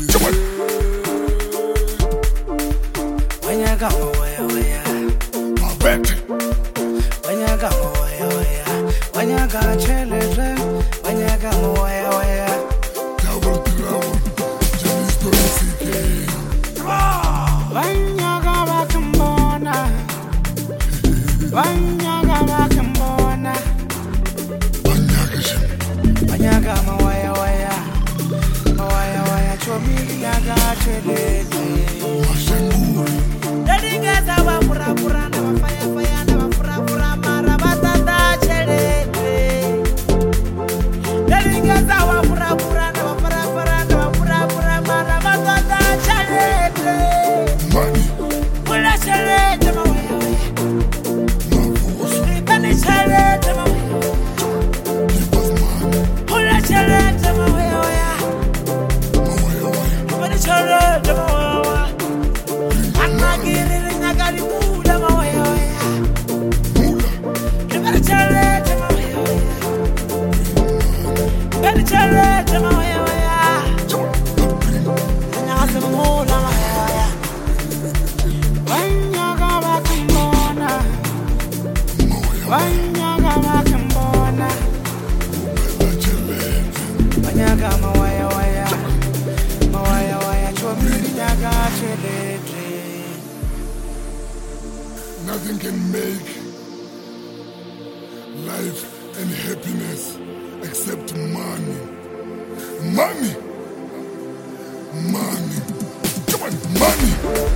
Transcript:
Come on. When you got my way, My back. when you got my way, when you got children, when you got my way, Double trouble. Jenny's story CK. when you got back in Bona, when you got back in Bona, Banyakishin. when you got my way, to me, you got children. Mashenguri. Daddy gets our pura, never fire, never pura, marabatata, children. Daddy gets our pura, never pura, marabatata, children. Money. When I children, My voice. Penny children, Give us money. when I children, My way. when I children, I'm not getting I got it, move my way. Mula. You better children, better children, my way. And I some more, my way. When you go back in Bona, when you go back in Bona, when you got my way, to me, you got children. Nothing can make life and happiness except money. Money. Money. Come on, money.